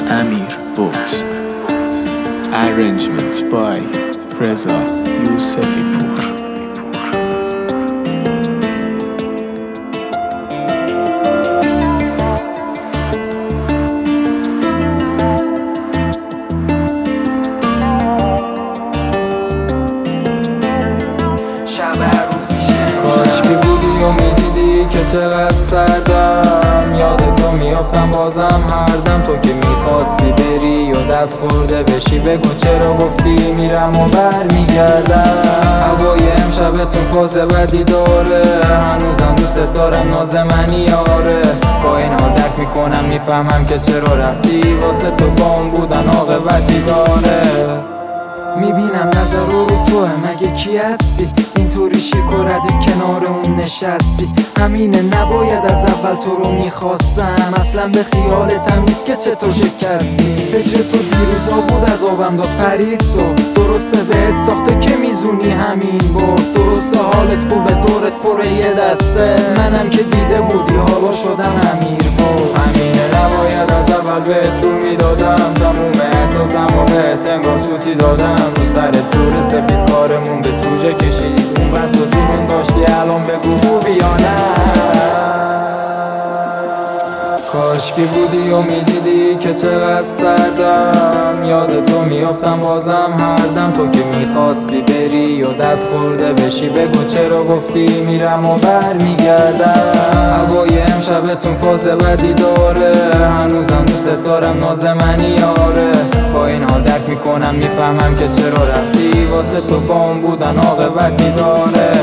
Amir Boat. Arrangement by Reza Yousefipour. کاشکی بودی و میدیدی که چقدر سردم، یاد تو میافتم بازم هر دم. تو که میخواستی بری و دست خورده بشی، بگو چرا گفتی میرم و بر میگردم. هوای امشب تو فاز بدی داره، هنوزم دوست دارم ناز منی آره. با این حال درک میکنم میفهمم که چرا رفتی، واسه تو بام بودن عاقبتی داره. میبینم نظر رو توه، مگه کی هستی؟ اینطوری شیک و ردیف کنار اون نشستی. همینه نباید از اول تو رو میخواستم، اصلا به خیالتم نیست که چطور شکستی. فکر تو دیروزا بود از آبم داد پرید صبح، درسته بهت ساخته که میزونی همین برد. درسته حالت خوبه دورت پره یه دسته، منم که دیده بودی حالا شدم امیر بود. همینه نباید از اول بهت رو میدادم، تموم احساسم و بهت انگار سوتی دادم. رو سر دور سفید کارمون به سوژه کشید، اون وقت تو جنون داشتی الان بگو خوبی یا نه. کاشکی بودی و میدیدی که چقدر سردم، یاد تو میافتم بازم هر دم. تو که میخواستی بری و دست خورده بشی، بگو چرا گفتی میرم و بر میگردم. هوای امشبتون فاز بدی داره، هنوزم دوست دارم ناز منی آره. با این حال درک میکنم میفهمم که چرا رفتی، واسه تو بام بودن عاقبتی داره.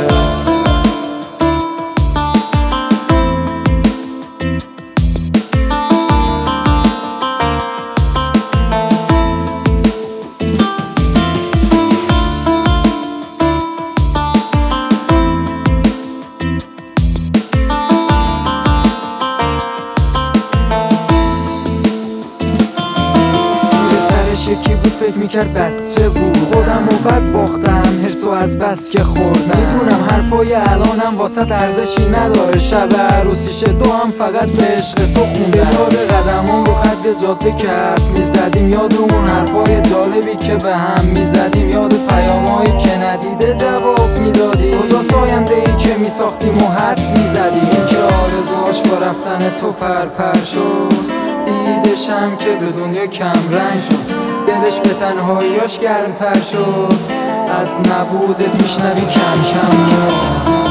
یکی بود فکر میکرد بچه بود، خودم و بد باختم حرصو از بس که خوردم. میدونم حرفای الانم واسه ارزشی نداره، شب عروسیش دو هم فقط به عشق تو خونده. یاد قدمام رو خط جاده که حرف میزدیم، یاد اون حرفای جالبی که به هم میزدیم، یاد پیامایی که ندیده جواب میدادی. کجاست آینده ای که میساختیم و حدس میزدیم؟ این که آرزوهاش با رفتن تو پر شد، دیدشم که به دنیا کم رنگ شد. دلش به تنهاییاش گرم‌تر شد، از نبودت میشنوی کم کم.